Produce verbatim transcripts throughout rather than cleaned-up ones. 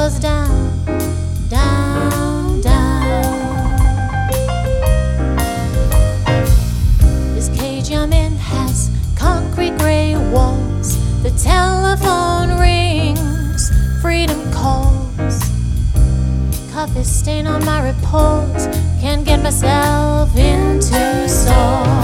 goes down, down, down. This cage I'm in has concrete gray walls. The telephone rings, freedom calls. Coffee stain on my report, can't get myself into song.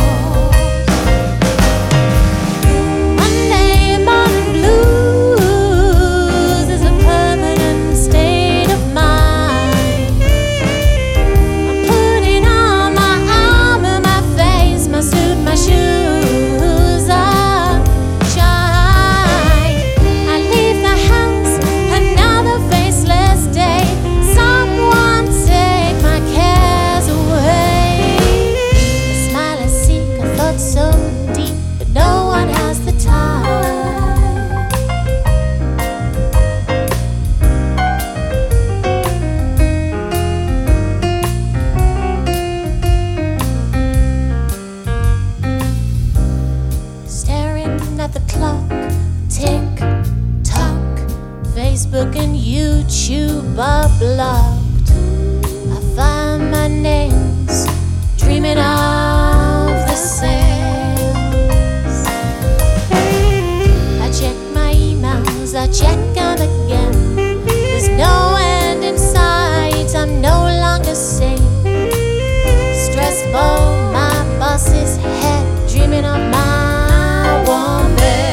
At the clock, tick tock, Facebook and YouTube are blocked. I find my nails, dreaming of the sales. I check my emails, I check them again. There's no end in sight, I'm no longer safe. Stressful, my boss's head, dreaming of my woman.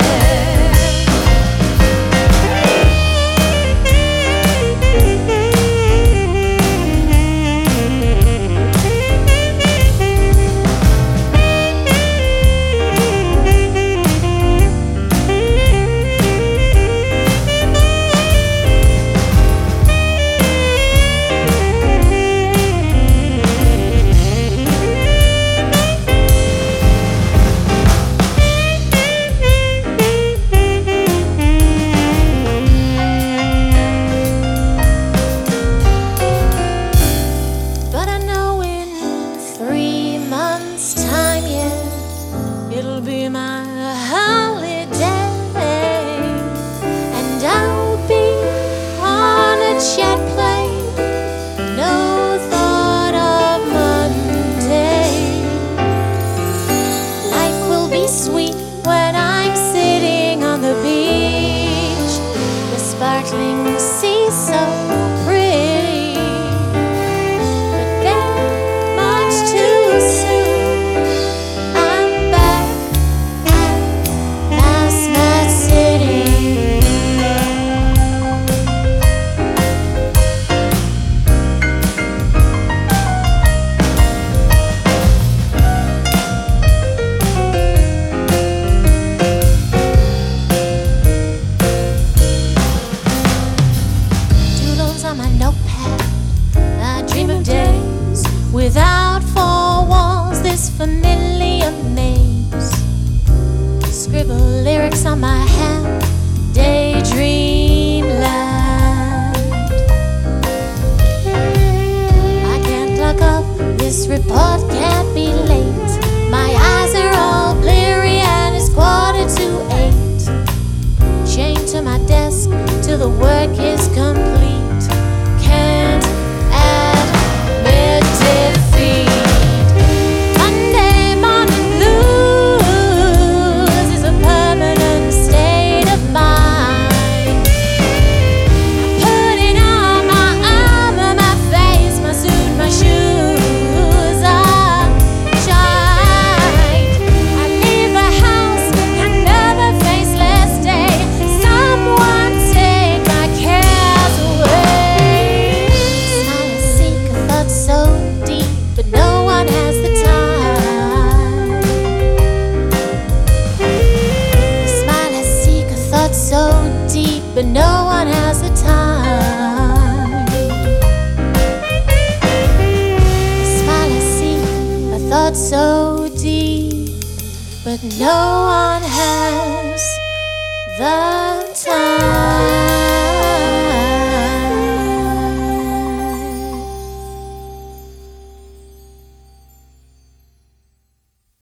It'll be my holiday, and I'll be on a jet plane. No thought of Monday. Life will be sweet when I'm sitting on the beach. The sparkling sea so pretty, but then much too soon. I dream of days without four walls, this familiar maze. Scribble lyrics on my hand, daydream land. I can't look up, this report can't be late. My eyes are all bleary and it's quarter to eight. Chained to my desk till the work is complete. Can't admit defeat. Monday morning blues is a permanent state of mind. I'm putting on my armor, my face, my suit, my shoes. I shine. I leave the house, another faceless day. Someone take my cares away. So deep, but no one has the time. The smile I seek, a thought so deep, but no one has the time. The smile I seek, a thought so deep, but no one has the